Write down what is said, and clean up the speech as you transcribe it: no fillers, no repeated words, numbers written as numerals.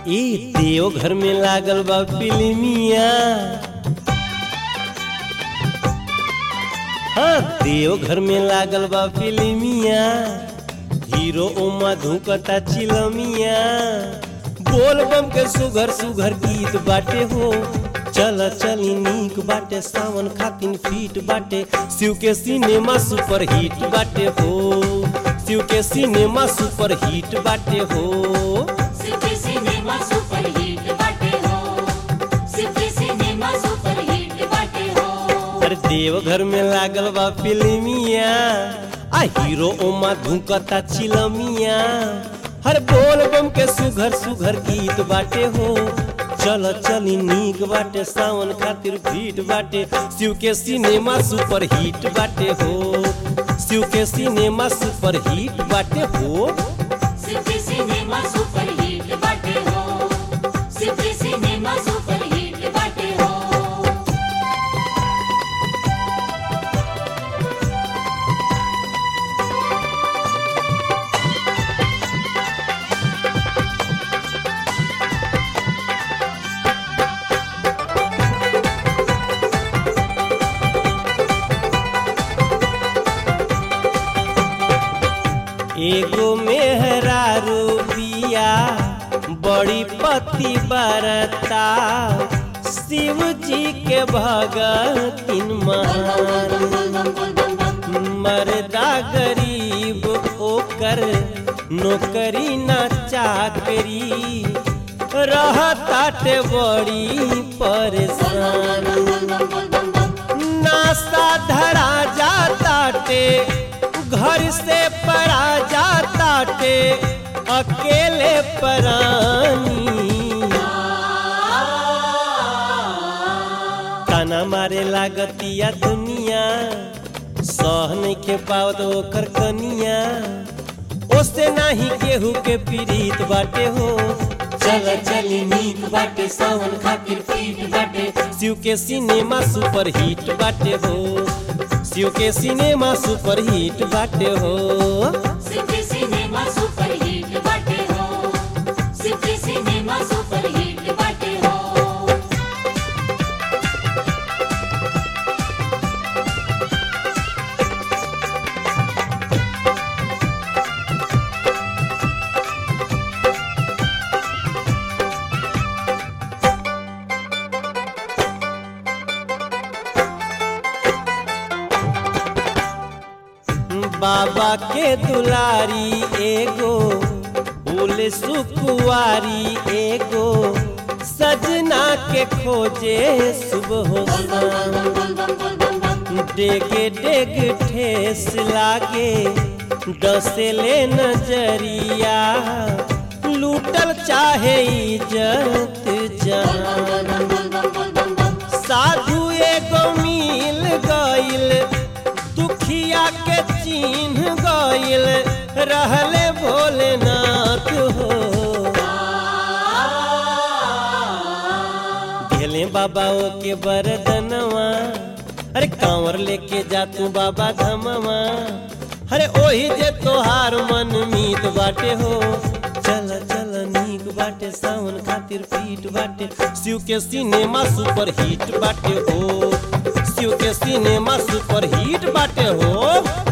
ए देव घर में लागल बा फिल्मिया। हाँ देव घर में लागल बा फिल्मिया। हीरो ओमा धुकता चिलमिया। बोल बम के सुघर सुघर गीत बाटे हो। चल चली नीक बाटे सावन खातिन फीट बाटे। शिव के सिनेमा सुपर हिट बाटे हो। शिव के सिनेमा सुपर हिट बाटे हो। शिव के सिनेमा सुपर हिट बाटे हो। शिव के सिनेमा सुपर हिट बाटे हो। अरे देव घर में लागल बा फिल्मिया। आ हीरो ओमा धुकता चिलमिया। हर बोल बम के सुघर सुघर गीत बाटे हो। चल चली नीक बाटे सावन खातिर भीट बाटे। शिव के सिनेमा सुपर हिट बाटे हो। शिव के सिनेमा सुपर हिट बाटे हो। शिव के सिनेमा सुपर हिट बाटे हो। शिव के सिनेमा सुपर हिट बाटे हो। एगो मेहरारू बिया बड़ी पति बरता। शिव जी के भगतिन महान। मर्दा गरीब ओकर नौकरी न चाकरी। रहताटे बड़ी परेशान। नासा धरा जाताटे घर से परा जाताटे अकेले परानी। ताना मारे लागतिया दुनिया। सह नहीं के पावत ओकर कनिया। ओसे नाही केहू के पीड़ित बाटे हो। चल चली नीक बाटे सावन खातिर फीट बाटे। शिव के सिनेमा सुपर हिट बाटे हो। शिव के सिनेमा सुपर हिट बाटे हो। शिव के सिनेमा सुपर हिट बाटे हो। शिव के सिनेमा सुपर हिट बाटे हो। बाबा के दुलारी एगो बोले सुकुवारी एगो। सजना के खोजे सुबह हो शाम। डेगे डेग ठेस लागे डसेले नजरिया। लूटल चाहे इज्जत जान। साधु एगो मिल गइल दुखिया के चिन्ह गइल। रहले भोलेनाथ हो। गेले बाबा के बरदनवा। अरे कांवर लेके जा तू बाबा धमवा। अरे ओही जे तोहार मन मीत बाटे हो। चल चल नीक बाटे सावन खातिर फीट बाटे। शिव के सिनेमा सुपर हिट बाटे हो। शिव के सिनेमा सुपर हिट बाटे हो।